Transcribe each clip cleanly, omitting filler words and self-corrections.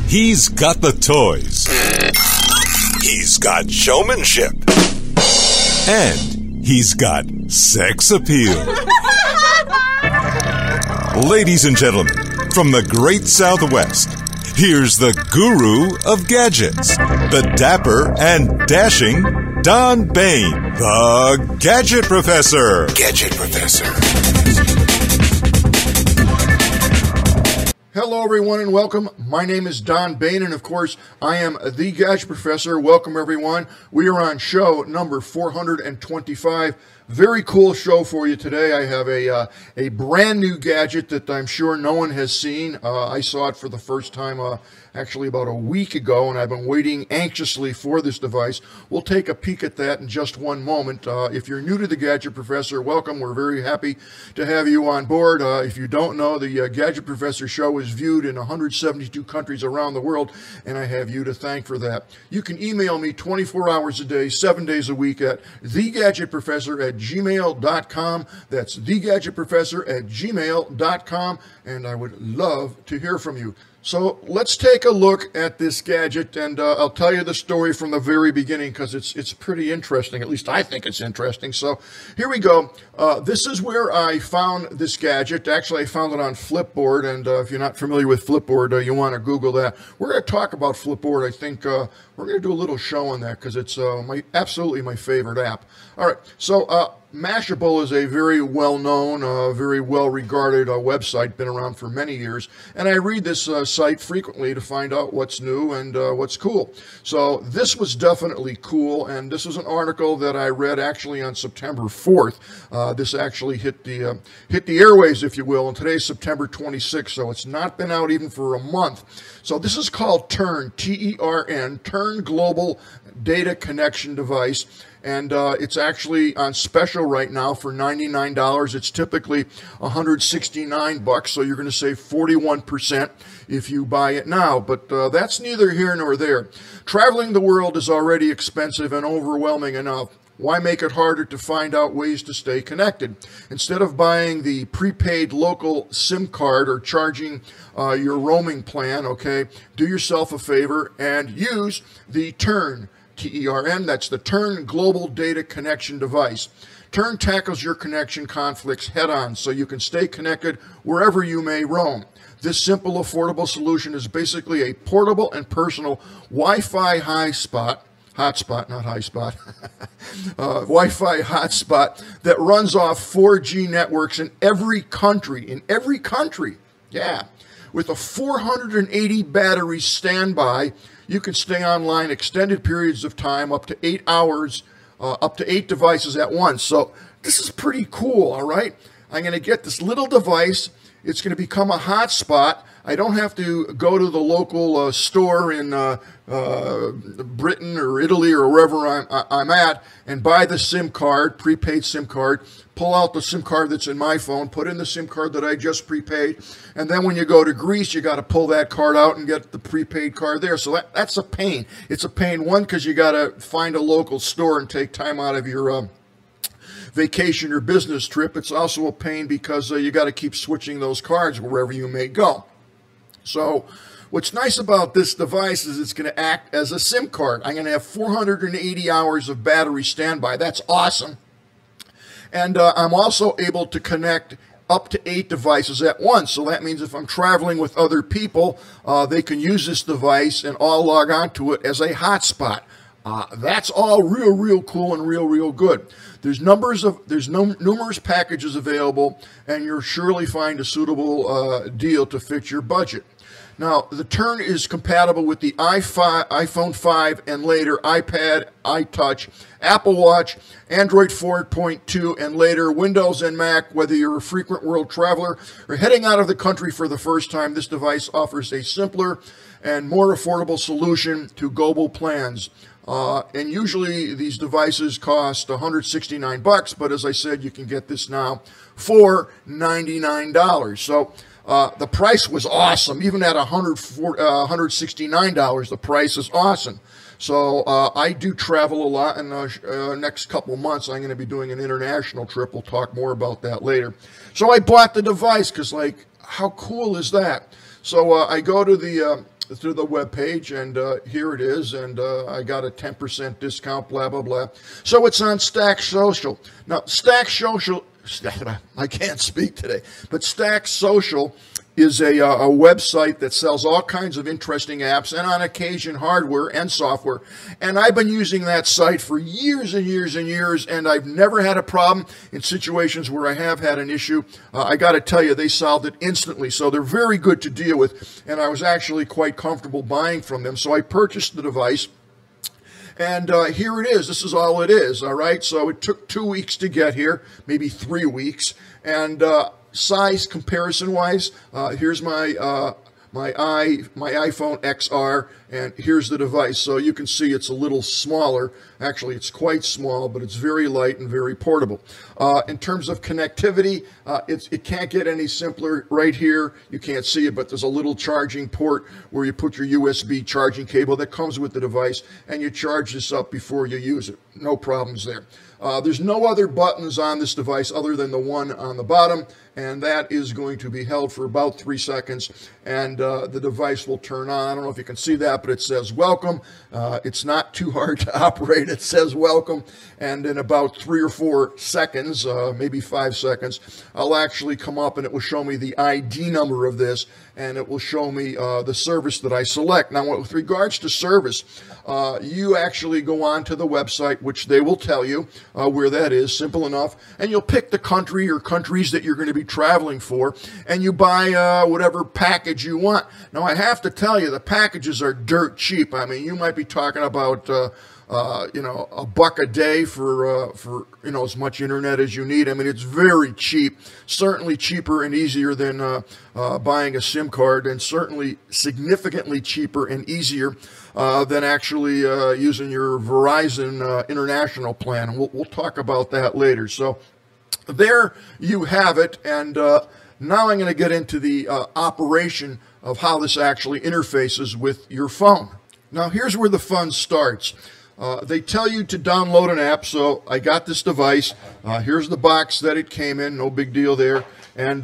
He's got the toys. He's got showmanship. And he's got sex appeal. Ladies and gentlemen, from the great Southwest, here's the guru of gadgets, the dapper and dashing Don Bain, the Gadget Professor. Gadget Professor. Hello, everyone, and welcome. My name is Don Bain, and of course, I am the Gadget Professor. Welcome, everyone. We are on show number 425. Very cool show for you today. I have a brand new gadget that I'm sure no one has seen. I saw it for the first time actually about a week ago, and I've been waiting anxiously for this device. We'll take a peek at that in just one moment. If you're new to the Gadget Professor, welcome. We're very happy to have you on board. If you don't know, the Gadget Professor show is viewed in 172 countries around the world, and I have you to thank for that. You can email me 24 hours a day, 7 days a week at thegadgetprofessor@gmail.com. That's thegadgetprofessor@gmail.com, and I would love to hear from you. So let's take a look at this gadget, and I'll tell you the story from the very beginning because it's pretty interesting. At least I think it's interesting. So here we go. This is where I found this gadget. Actually, I found it on Flipboard, and if you're not familiar with Flipboard, you want to Google that. We're going to talk about Flipboard. I think we're going to do a little show on that because it's absolutely my favorite app. All right, so Mashable is a very well-known, very well-regarded website, been around for many years, and I read this site frequently to find out what's new and what's cool. So this was definitely cool, and this is an article that I read actually on September 4th. This actually hit the airways, if you will, and today's September 26th, so it's not been out even for a month. So this is called Tern, T-E-R-N, Tern Global Data Connection Device. And it's actually on special right now for $99. It's typically $169, so you're going to save 41% if you buy it now. But that's neither here nor there. Traveling the world is already expensive and overwhelming enough. Why make it harder to find out ways to stay connected? Instead of buying the prepaid local SIM card or charging your roaming plan, okay, do yourself a favor and use the Tern. T-E-R-N, that's the Tern Global Data Connection Device. Tern tackles your connection conflicts head-on so you can stay connected wherever you may roam. This simple, affordable solution is basically a portable and personal Wi-Fi hotspot, not high spot, Wi-Fi hotspot that runs off 4G networks in every country, yeah. With a 480 battery standby, you can stay online extended periods of time, up to 8 hours, up to 8 devices at once. So this is pretty cool, all right? I'm going to get this little device. It's going to become a hotspot. I don't have to go to the local store in Britain or Italy or wherever I'm at and buy the SIM card, prepaid SIM card, pull out the SIM card that's in my phone, put in the SIM card that I just prepaid, and then when you go to Greece, you got to pull that card out and get the prepaid card there. So that's a pain. It's a pain, one, because you got to find a local store and take time out of your vacation or business trip. It's also a pain because you got to keep switching those cards wherever you may go. So what's nice about this device is it's going to act as a SIM card. I'm going to have 480 hours of battery standby. That's awesome. And I'm also able to connect up to 8 devices at once. So that means if I'm traveling with other people, they can use this device and all log on to it as a hotspot. That's all real cool and real good. There's numerous packages available, and you'll surely find a suitable deal to fit your budget. Now, the Tern is compatible with the iPhone 5 and later iPad, iTouch, Apple Watch, Android 4.2 and later, Windows and Mac. Whether you're a frequent world traveler or heading out of the country for the first time, this device offers a simpler and more affordable solution to global plans. And usually these devices cost $169, but as I said, you can get this now for $99. So the price was awesome. Even at $169, the price is awesome. So I do travel a lot, and next couple months I'm going to be doing an international trip. We'll talk more about that later. So I bought the device because, like, how cool is that? So I go to the to the web page, and here it is, and I got a 10% discount, blah, blah, blah. So it's on Stack Social. Now, Stack Social, I can't speak today, but Stack Social is a website that sells all kinds of interesting apps and on occasion hardware and software. And I've been using that site for years and years and years, and I've never had a problem. In situations where I have had an issue, I got to tell you, they solved it instantly. So they're very good to deal with, and I was actually quite comfortable buying from them. So I purchased the device. And here it is. This is all it is, all right? So it took 2 weeks to get here, maybe 3 weeks. And size comparison-wise, here's my iPhone XR, and here's the device. So you can see it's a little smaller. Actually, it's quite small, but it's very light and very portable. In terms of connectivity, it can't get any simpler. Right here, you can't see it, but there's a little charging port where you put your USB charging cable that comes with the device, and you charge this up before you use it. No problems there. There's no other buttons on this device other than the one on the bottom, and that is going to be held for about 3 seconds, and the device will turn on. I don't know if you can see that, but it says welcome. It's not too hard to operate. It says welcome, and in about 3 or 4 seconds, maybe 5 seconds, I'll actually come up and it will show me the ID number of this, and it will show me the service that I select. Now, with regards to service, you actually go on to the website, which they will tell you where that is, simple enough, and you'll pick the country or countries that you're going to be traveling for, and you buy whatever package you want. Now, I have to tell you, the packages are dirt cheap. I mean, you might be talking about $1 a day for as much internet as you need. I mean, it's very cheap, certainly cheaper and easier than buying a SIM card, and certainly significantly cheaper and easier than actually using your Verizon international plan. We'll talk about that later. So there you have it, and now I'm going to get into the operation of how this actually interfaces with your phone. Now, here's where the fun starts. They tell you to download an app, so I got this device. Here's the box that it came in, no big deal there. And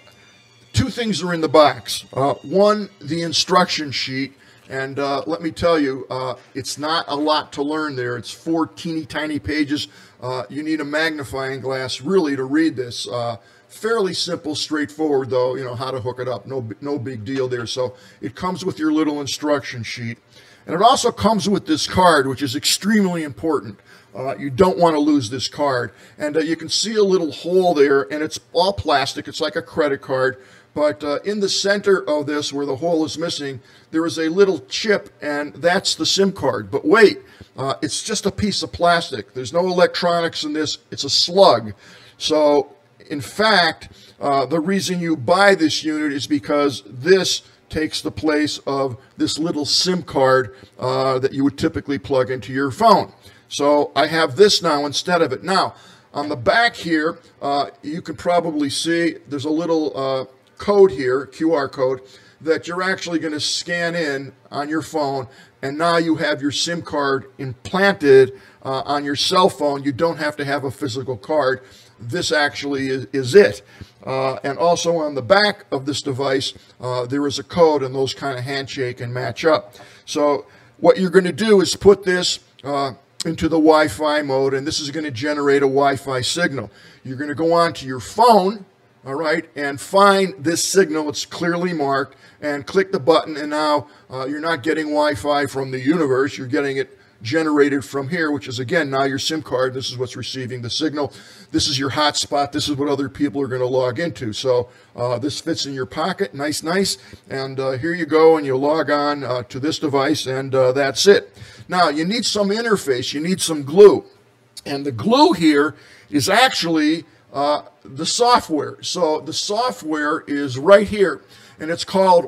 2 things are in the box. One, the instruction sheet. And let me tell you, it's not a lot to learn there. It's 4 teeny tiny pages. You need a magnifying glass really to read this. Fairly simple, straightforward though, how to hook it up. No big deal there. So it comes with your little instruction sheet. And it also comes with this card, which is extremely important. You don't want to lose this card. And you can see a little hole there, and it's all plastic. It's like a credit card. But in the center of this, where the hole is missing, there is a little chip, and that's the SIM card. But wait, it's just a piece of plastic. There's no electronics in this. It's a slug. So, in fact, the reason you buy this unit is because this takes the place of this little SIM card that you would typically plug into your phone. So I have this now instead of it. Now, on the back here, you can probably see there's a little code here, QR code, that you're actually going to scan in on your phone, and now you have your SIM card implanted on your cell phone. You don't have to have a physical card. This actually is it. And also on the back of this device, there is a code, and those kind of handshake and match up. So what you're going to do is put this into the Wi-Fi mode, and this is going to generate a Wi-Fi signal. You're going to go onto your phone, all right, and find this signal. It's clearly marked, and click the button, and now you're not getting Wi-Fi from the universe. You're getting it generated from here, which is, again, now your SIM card. This is what's receiving the signal. This is your hotspot. This is what other people are going to log into. So this fits in your pocket. Nice. And here you go, and you log on to this device, and that's it. Now, you need some interface. You need some glue. And the glue here is actually the software. So the software is right here, and it's called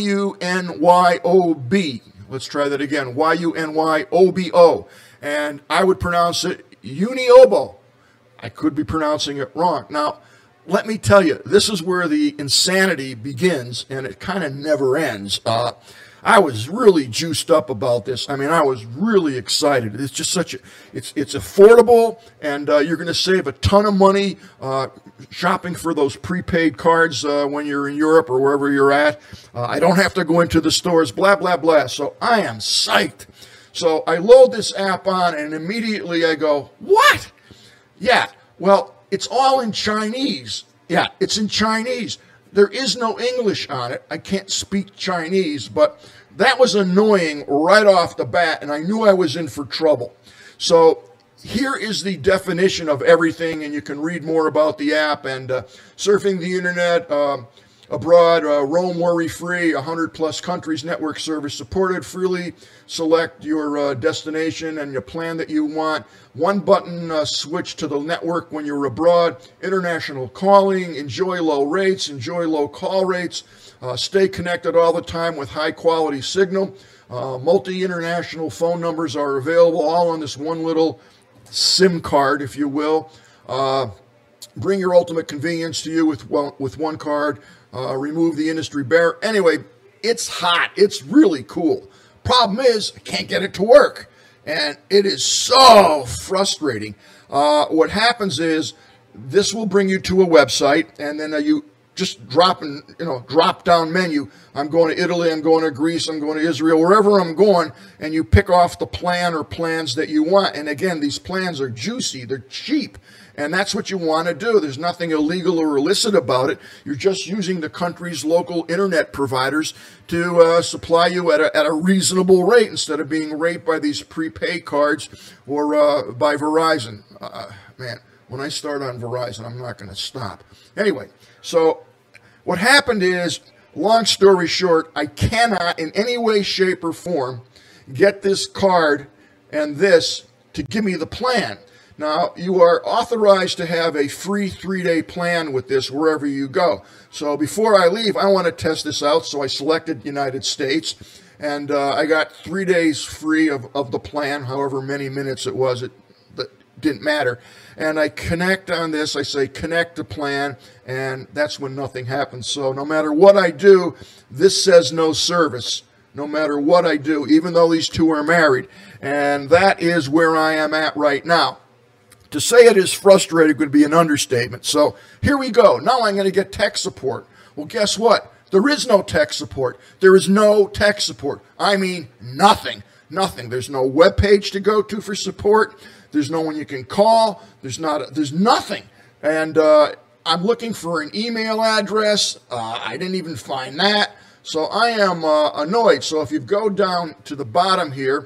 YUNYOB. Let's try that again, YUNYOBO. And I would pronounce it Uniobo. I could be pronouncing it wrong. Now, let me tell you, this is where the insanity begins, and it kind of never ends. I was really juiced up about this. I mean, I was really excited. It's just it's affordable, and you're going to save a ton of money shopping for those prepaid cards when you're in Europe or wherever you're at. I don't have to go into the stores, blah, blah, blah. So I am psyched. So I load this app on, and immediately I go, what? Yeah, well, it's all in Chinese. Yeah, it's in Chinese. There is no English on it. I can't speak Chinese, but that was annoying right off the bat, and I knew I was in for trouble. So here is the definition of everything, and you can read more about the app and surfing the internet abroad, roam worry-free, 100-plus countries, network service supported, freely select your destination and your plan that you want. One button switch to the network when you're abroad, international calling, enjoy low rates, enjoy low call rates, stay connected all the time with high-quality signal. Multi-international phone numbers are available all on this one little SIM card, if you will. Bring your ultimate convenience to you with one card. Remove the industry barrier. Anyway, it's hot. It's really cool. Problem is, I can't get it to work. And it is so frustrating. What happens is, this will bring you to a website, and then you just drop down menu. I'm going to Italy, I'm going to Greece, I'm going to Israel, wherever I'm going, and you pick off the plan or plans that you want. And again, these plans are juicy, they're cheap, and that's what you want to do. There's nothing illegal or illicit about it. You're just using the country's local internet providers to supply you at a reasonable rate instead of being raped by these prepaid cards or by Verizon. Man, when I start on Verizon, I'm not going to stop. Anyway, so what happened is, long story short, I cannot in any way, shape, or form get this card and this to give me the plan. Now, you are authorized to have a free 3-day plan with this wherever you go. So before I leave, I want to test this out. So I selected United States, and I got 3 days free of the plan, however many minutes it was. It didn't matter. And I connect on this. I say connect to plan, and that's when nothing happens. So no matter what I do, this says no service. No matter what I do, even though these two are married. And that is where I am at right now. To say it is frustrating would be an understatement. So here we go. Now I'm going to get tech support. Well, guess what? There is no tech support. There is no tech support. I mean, nothing. Nothing. There's no web page to go to for support. There's no one you can call. There's nothing. And I'm looking for an email address. I didn't even find that. So I am annoyed. So if you go down to the bottom here,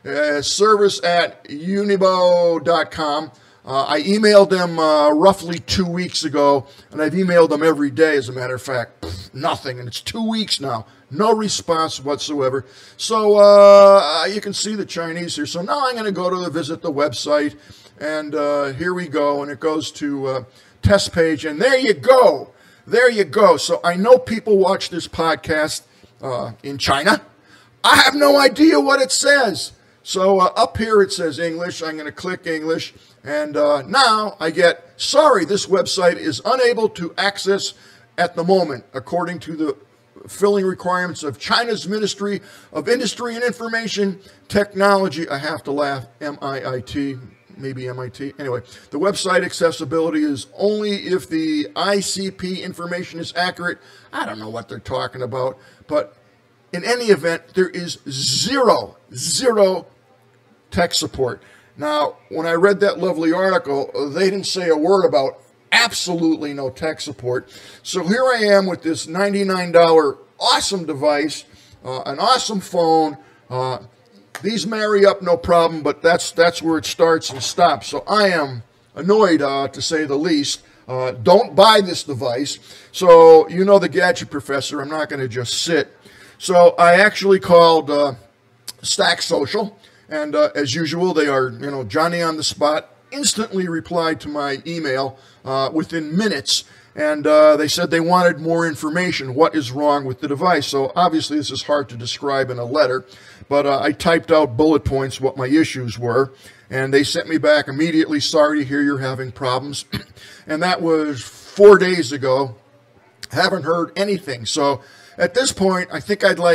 service@unibo.com. I emailed them roughly 2 weeks ago, and I've emailed them every day, as a matter of fact. Nothing, and it's 2 weeks now. No response whatsoever. So you can see the Chinese here. So now I'm going to go to visit the website, and here we go, and it goes to test page, and there you go. There you go. So I know people watch this podcast in China. I have no idea what it says. So up here it says English. I'm going to click English. And now I get, sorry, this website is unable to access at the moment, according to the filling requirements of China's Ministry of Industry and Information Technology. I have to laugh, MIIT, maybe MIT. Anyway, the website accessibility is only if the ICP information is accurate. I don't know what they're talking about, but in any event, there is zero tech support. Now, when I read that lovely article, they didn't say a word about absolutely no tech support. So here I am with this $99 awesome device, an awesome phone. These marry up no problem, but that's where it starts and stops. So I am annoyed, to say the least. Don't buy this device. So you know the Gadget Professor. I'm not going to just sit. So I actually called Stack Social. And as usual, they are, Johnny on the spot, instantly replied to my email within minutes. And they said they wanted more information. What is wrong with the device? So obviously this is hard to describe in a letter, but I typed out bullet points what my issues were. And they sent me back immediately, sorry to hear you're having problems. And that was 4 days ago. Haven't heard anything. So at this point, I think I'd like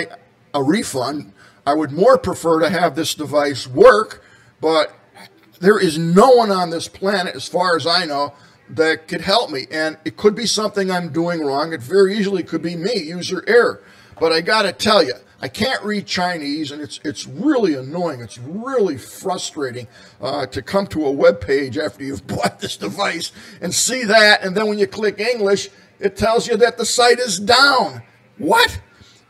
a refund. I would more prefer to have this device work, but there is no one on this planet, as far as I know, that could help me. And it could be something I'm doing wrong. It very easily could be me, user error. But I got to tell you, I can't read Chinese, and it's really annoying. It's really frustrating to come to a web page after you've bought this device and see that, and then when you click English, it tells you that the site is down. What?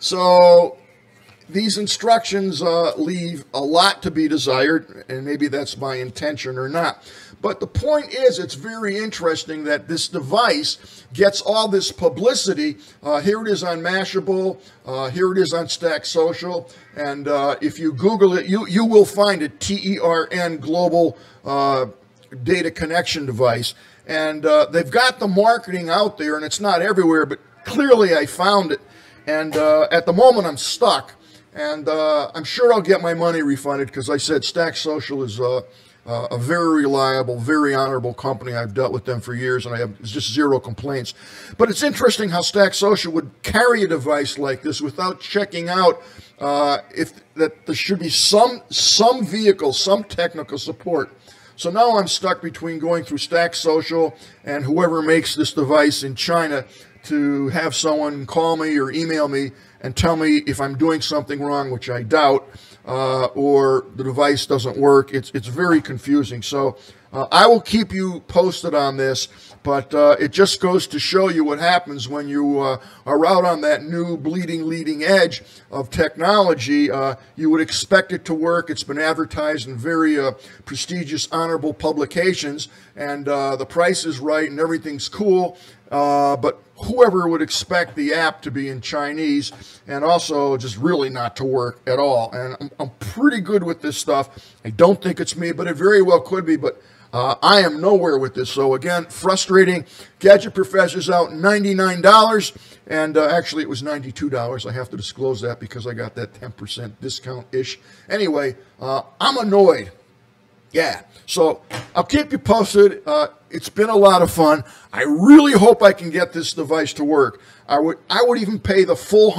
So these instructions leave a lot to be desired, and maybe that's my intention or not. But the point is, it's very interesting that this device gets all this publicity. Here it is on Mashable. Here it is on Stack Social. And if you Google it, you will find it, TERN Global Data Connection Device. And they've got the marketing out there, and it's not everywhere, but clearly I found it. And at the moment, I'm stuck. And I'm sure I'll get my money refunded because I said Stack Social is a very reliable, very honorable company. I've dealt with them for years, and I have just zero complaints. But it's interesting how Stack Social would carry a device like this without checking out if that there should be some vehicle, some technical support. So now I'm stuck between going through Stack Social and whoever makes this device in China to have someone call me or email me and tell me if I'm doing something wrong, which I doubt, or the device doesn't work. It's very confusing. So I will keep you posted on this, but it just goes to show you what happens when you are out on that new bleeding leading edge of technology. You would expect it to work. It's been advertised in very prestigious, honorable publications, and the price is right and everything's cool. But whoever would expect the app to be in Chinese and also just really not to work at all. And I'm pretty good with this stuff. I don't think it's me, but it very well could be. But I am nowhere with this. So again, frustrating. Gadget Professor's out $99. And actually, it was $92. I have to disclose that because I got that 10% discount-ish. Anyway, I'm annoyed. Yeah, so I'll keep you posted. It's been a lot of fun. I really hope I can get this device to work. I would even pay the full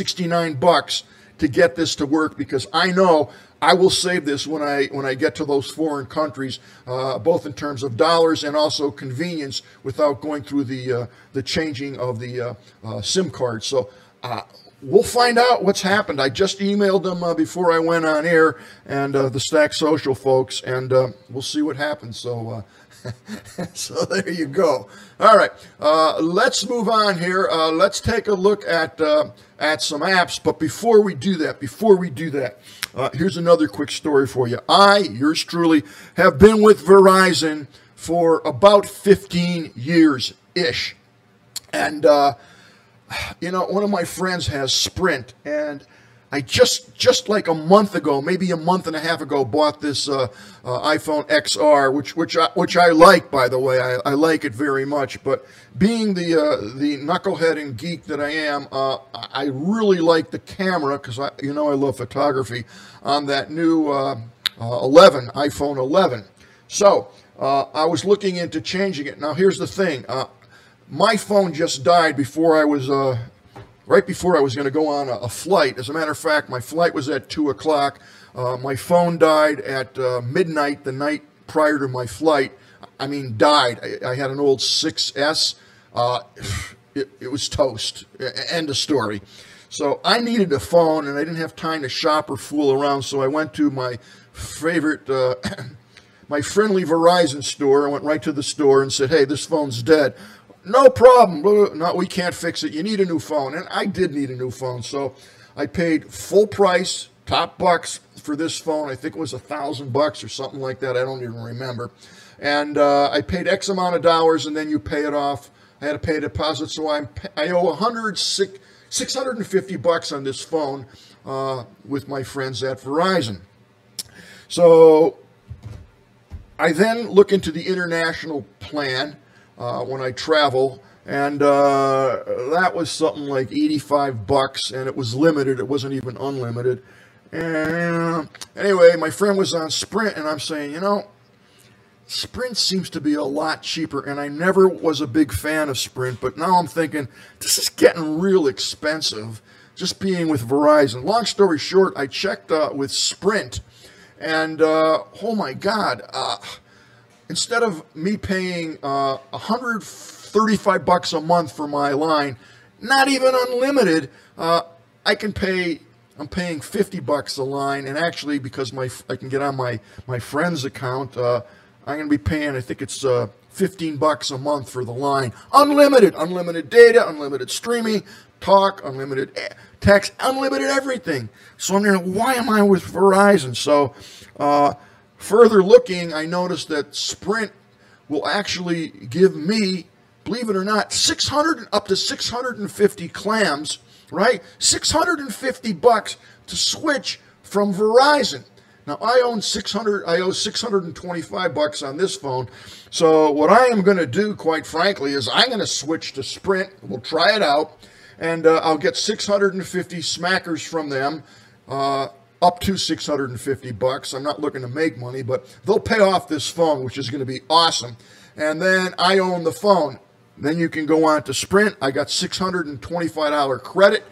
$169 to get this to work because I know I will save this when I get to those foreign countries, both in terms of dollars and also convenience without going through the changing of the SIM card. So we'll find out what's happened. I just emailed them before I went on air, and the Stack Social folks, and we'll see what happens. So, so there you go. All right, let's move on here. Let's take a look at some apps. But before we do that, here's another quick story for you. Yours truly, have been with Verizon for about 15 years-ish, and you know, one of my friends has Sprint, and I just like a month ago, maybe a month and a half ago, bought this iPhone XR, which I like, by the way. I like it very much. But being the knucklehead and geek that I am, I really like the camera because I love photography on that new iPhone 11. So I was looking into changing it. Now here's the thing. My phone just died before I was, right before I was going to go on a flight. As a matter of fact, my flight was at 2 o'clock. My phone died at midnight the night prior to my flight. I mean, died. I had an old 6S. It was toast. End of story. So I needed a phone, and I didn't have time to shop or fool around, so I went to my favorite, my friendly Verizon store. I went right to the store and said, hey, this phone's dead. No problem. No, we can't fix it. You need a new phone. And I did need a new phone. So I paid full price, top bucks for this phone. I think it was $1,000 or something like that. I don't even remember. And I paid X amount of dollars, and then you pay it off. I had to pay a deposit, so I owe $650 on this phone with my friends at Verizon. So I then look into the international plan when I travel, and that was something like $85, and it was limited. It wasn't even unlimited. And anyway, my friend was on Sprint, and I'm saying, you know, Sprint seems to be a lot cheaper, and I never was a big fan of Sprint, but now I'm thinking, this is getting real expensive. just being with Verizon. Long story short, I checked with Sprint, and oh my God, instead of me paying $135 a month for my line, not even unlimited, I'm paying $50 a line, and actually because I can get on my friend's account, I'm going to be paying, I think it's $15 a month for the line. Unlimited data, unlimited streaming, talk, unlimited text, unlimited everything. So I'm thinking, why am I with Verizon? So further looking, I noticed that Sprint will actually give me, believe it or not, up to 650 clams, right? $650 to switch from Verizon. Now I owe $625 on this phone. So what I am going to do, quite frankly, is I'm going to switch to Sprint. We'll try it out, and I'll get 650 smackers from them, up to $650. I'm not looking to make money, but they'll pay off this phone, which is going to be awesome. And then I own the phone. Then you can go on to Sprint. I got $625 credit,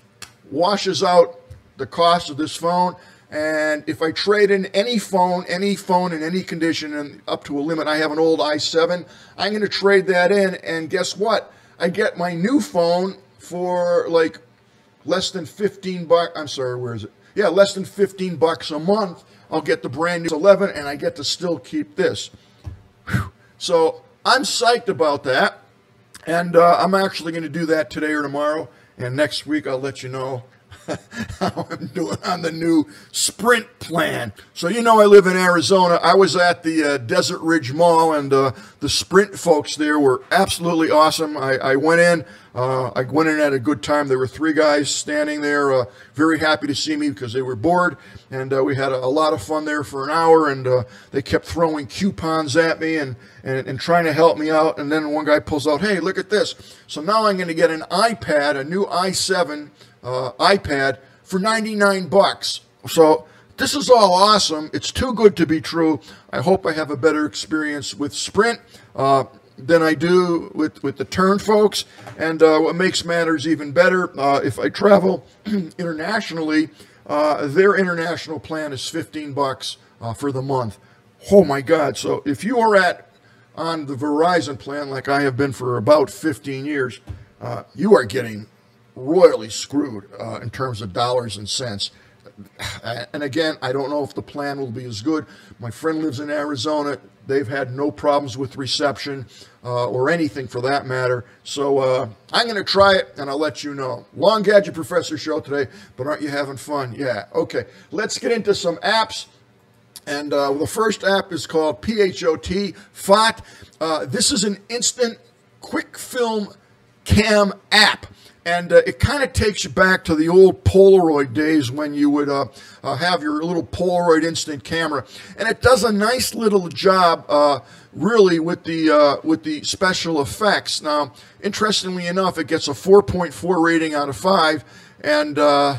washes out the cost of this phone. And if I trade in any phone in any condition, and up to a limit, I have an old i7, I'm going to trade that in, and guess what? I get my new phone for like less than $15. I'm sorry, where is it? Yeah, less than $15 a month. I'll get the brand new 11, and I get to still keep this. Whew. So I'm psyched about that, and I'm actually going to do that today or tomorrow, and next week I'll let you know how I'm doing on the new Sprint plan. So you know I live in Arizona. I was at the Desert Ridge Mall, and the Sprint folks there were absolutely awesome. I went in. I went in at a good time. There were 3 guys standing there, very happy to see me because they were bored, and we had a lot of fun there for an hour, and they kept throwing coupons at me and trying to help me out. And then one guy pulls out, hey, look at this. So now I'm going to get an iPad, a new i7 iPad for $99. So this is all awesome. It's too good to be true. I hope I have a better experience with Sprint than I do with the Turn folks. And what makes matters even better, if I travel internationally, their international plan is $15 for the month. Oh my God. So if you are on the Verizon plan, like I have been for about 15 years, you are getting royally screwed in terms of dollars and cents. And again, I don't know if the plan will be as good. My friend lives in Arizona. They've had no problems with reception or anything for that matter. So I'm going to try it, and I'll let you know. Long Gadget Professor show today, but aren't you having fun? Yeah. Okay. Let's get into some apps. And the first app is called PHOT. This is an instant quick film cam app. And it kind of takes you back to the old Polaroid days when you would have your little Polaroid instant camera. And it does a nice little job, really, with the special effects. Now, interestingly enough, it gets a 4.4 rating out of 5. And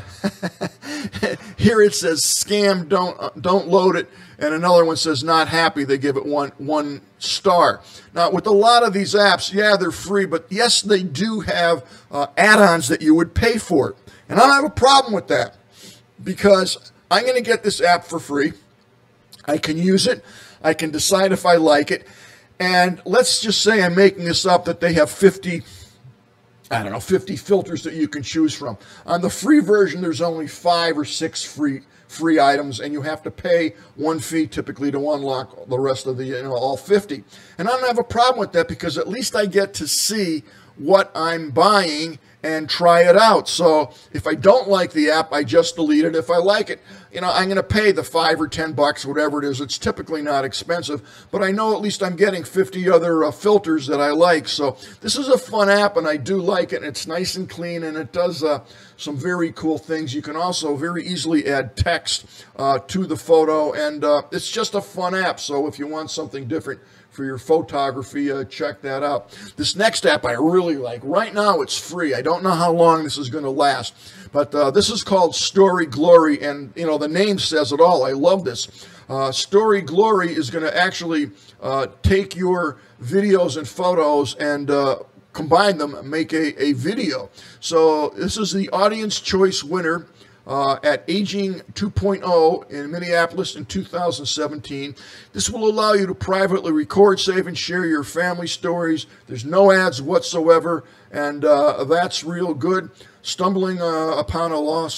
here it says, scam, don't load it. And another one says, not happy. They give it one star. Now, with a lot of these apps, yeah, they're free, but yes, they do have add-ons that you would pay for. And I don't have a problem with that because I'm going to get this app for free. I can use it. I can decide if I like it. And let's just say I'm making this up that they have 50 filters that you can choose from. On the free version, there's only 5 or 6 free items, and you have to pay one fee typically to unlock the rest of the, all 50. And I don't have a problem with that because at least I get to see what I'm buying and try it out. So if I don't like the app, I just delete it. If I like it, I'm going to pay the $5 or $10, whatever it is. It's typically not expensive, but I know at least I'm getting 50 other filters that I like. So this is a fun app, and I do like it. And it's nice and clean, and it does some very cool things. You can also very easily add text to the photo, and it's just a fun app. So if you want something different for your photography, check that out. This next app I really like. Right now it's free. I don't know how long this is going to last, but this is called Story Glory, and the name says it all. I love this. Story Glory is going to actually take your videos and photos and combine them, make a video. So this is the Audience Choice winner at Aging 2.0 in Minneapolis in 2017. This will allow you to privately record, save, and share your family stories. There's no ads whatsoever, and that's real good. Stumbling upon a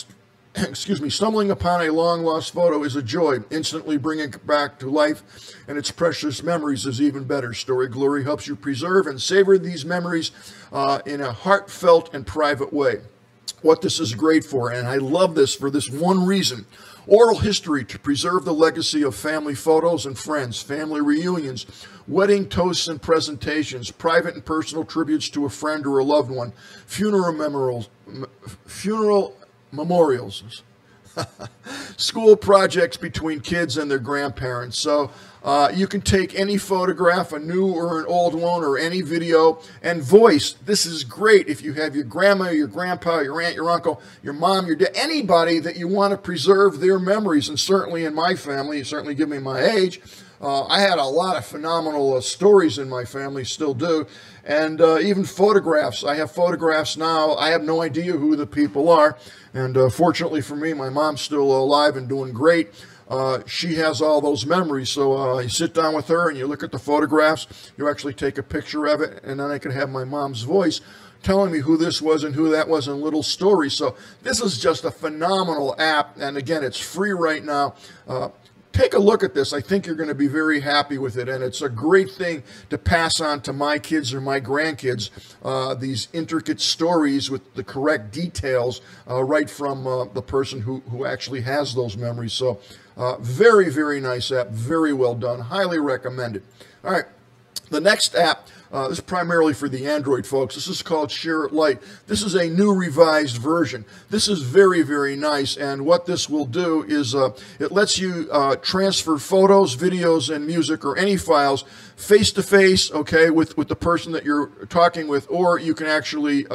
long lost photo is a joy. Instantly bringing it back to life and its precious memories is even better. Story Glory helps you preserve and savor these memories in a heartfelt and private way. What this is great for, and I love this for this one reason: oral history to preserve the legacy of family photos and friends, family reunions, wedding toasts and presentations, private and personal tributes to a friend or a loved one, funeral memorials, school projects between kids and their grandparents. So you can take any photograph, a new or an old one, or any video, and voice. This is great if you have your grandma, your grandpa, your aunt, your uncle, your mom, your dad, anybody that you want to preserve their memories. And certainly in my family, certainly given me my age, I had a lot of phenomenal stories in my family, still do. And even photographs. I have photographs now. I have no idea who the people are. And fortunately for me, my mom's still alive and doing great. She has all those memories. So you sit down with her and you look at the photographs. You actually take a picture of it, and then I can have my mom's voice telling me who this was and who that was in little stories. So this is just a phenomenal app. And again, it's free right now. Take a look at this. I think you're going to be very happy with it, and it's a great thing to pass on to my kids or my grandkids, these intricate stories with the correct details right from the person who actually has those memories. So very, very nice app, very well done, highly recommended. All right, the next app, this is primarily for the Android folks. This is called Share It Lite. This is a new revised version. This is very, very nice, and what this will do is it lets you transfer photos, videos, and music, or any files face-to-face, okay, with the person that you're talking with, or you can actually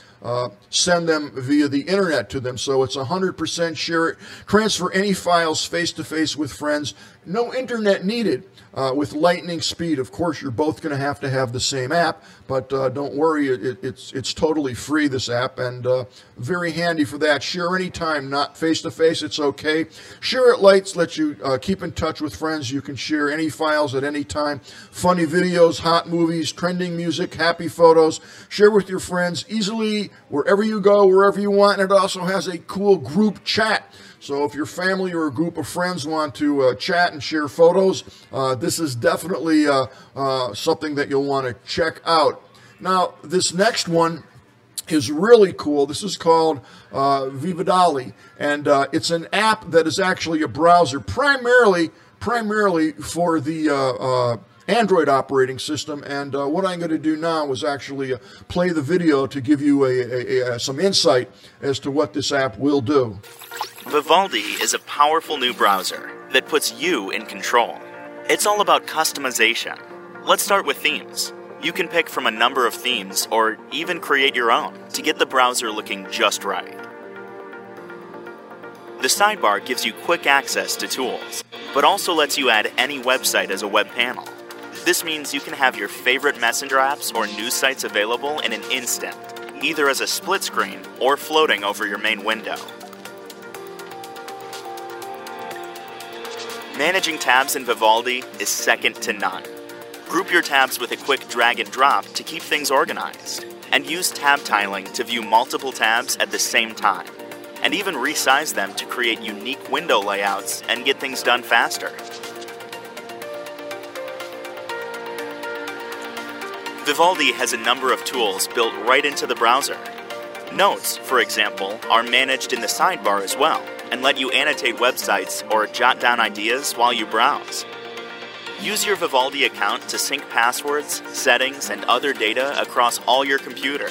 send them via the internet to them. So it's 100% share it. Transfer any files face-to-face with friends. No internet needed. With lightning speed. Of course, you're both going to have the same app, but don't worry, it's totally free, this app, and very handy for that. Share anytime, not face-to-face, it's okay. Share It Lite lets you keep in touch with friends. You can share any files at any time. Funny videos, hot movies, trending music, happy photos. Share with your friends easily wherever you go, wherever you want, and it also has a cool group chat. So if your family or a group of friends want to chat and share photos, this is definitely something that you'll want to check out. Now, this next one is really cool. This is called Vivaldi, and it's an app that is actually a browser, primarily for the Android operating system. And what I'm going to do now is actually play the video to give you some insight as to what this app will do. Vivaldi is a powerful new browser that puts you in control. It's all about customization. Let's start with themes. You can pick from a number of themes or even create your own to get the browser looking just right. The sidebar gives you quick access to tools, but also lets you add any website as a web panel. This means you can have your favorite messenger apps or news sites available in an instant, either as a split screen or floating over your main window. Managing tabs in Vivaldi is second to none. Group your tabs with a quick drag and drop to keep things organized, and use tab tiling to view multiple tabs at the same time, and even resize them to create unique window layouts and get things done faster. Vivaldi has a number of tools built right into the browser. Notes, for example, are managed in the sidebar as well, and let you annotate websites or jot down ideas while you browse. Use your Vivaldi account to sync passwords, settings, and other data across all your computer.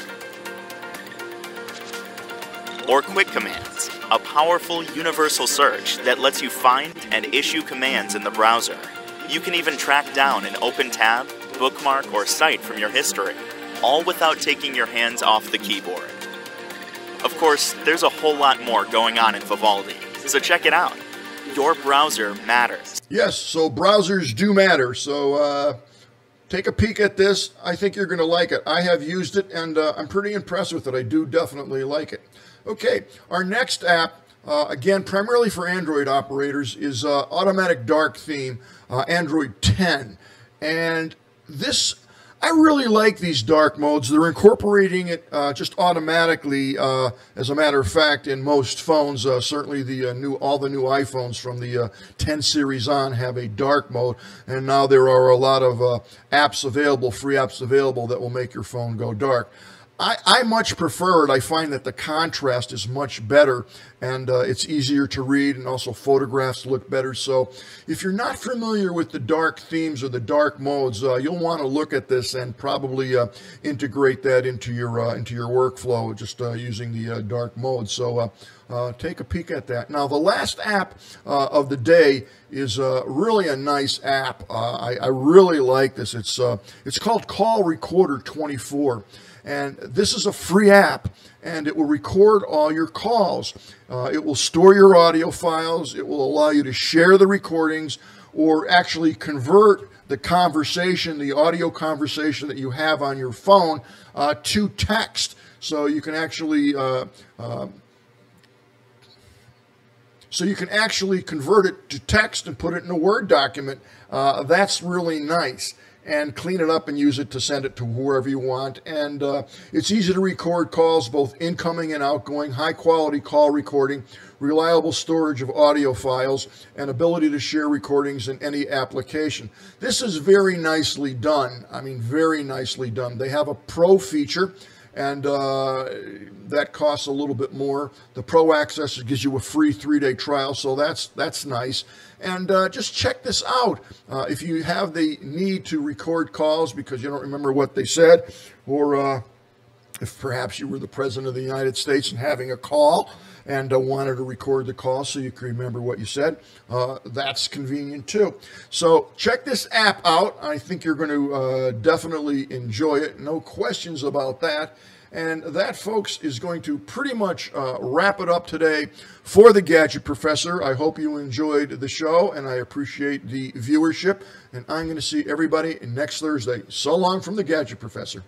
Or Quick Commands, a powerful universal search that lets you find and issue commands in the browser. You can even track down an open tab, bookmark, or site from your history, all without taking your hands off the keyboard. Of course, there's a whole lot more going on in Vivaldi, so check it out. Your browser matters. Yes, so browsers do matter. So take a peek at this. I think you're going to like it. I have used it, and I'm pretty impressed with it. I do definitely like it. Okay, our next app, again, primarily for Android operators, is Automatic Dark Theme, Android 10. And this, I really like these dark modes. They're incorporating it just automatically, as a matter of fact, in most phones. Certainly all the new iPhones from the 10 series on have a dark mode, and now there are a lot of apps available, free apps available, that will make your phone go dark. I much prefer it. I find that the contrast is much better, and it's easier to read, and also photographs look better. So if you're not familiar with the dark themes or the dark modes, you'll want to look at this and probably integrate that into your workflow, just using the dark mode. So take a peek at that. Now, the last app of the day is really a nice app. I really like this. It's called Call Recorder 24. And this is a free app, and it will record all your calls. It will store your audio files. It will allow you to share the recordings, or actually convert the conversation, the audio conversation that you have on your phone, to text. So you can actually convert it to text and put it in a Word document. That's really nice. And clean it up and use it to send it to whoever you want. And it's easy to record calls, both incoming and outgoing, high-quality call recording, reliable storage of audio files, and ability to share recordings in any application. This is very nicely done. I mean, very nicely done. They have a Pro feature, and that costs a little bit more. The Pro Access gives you a free 3-day trial, so that's nice. And just check this out. If you have the need to record calls because you don't remember what they said, or if perhaps you were the President of the United States and having a call and wanted to record the call so you can remember what you said, that's convenient too. So check this app out. I think you're going to definitely enjoy it. No questions about that. And that, folks, is going to pretty much wrap it up today for the Gadget Professor. I hope you enjoyed the show, and I appreciate the viewership. And I'm going to see everybody next Thursday. So long from the Gadget Professor.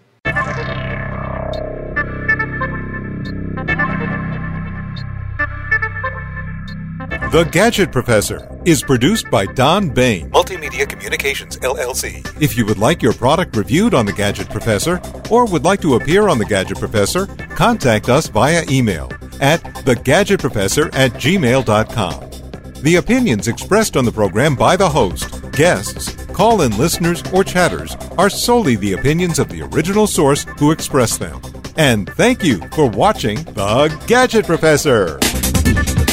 The Gadget Professor is produced by Don Bain, Multimedia Communications, LLC. If you would like your product reviewed on The Gadget Professor, or would like to appear on The Gadget Professor, contact us via email at thegadgetprofessor@gmail.com. The opinions expressed on the program by the host, guests, call-in listeners, or chatters are solely the opinions of the original source who expressed them. And thank you for watching The Gadget Professor.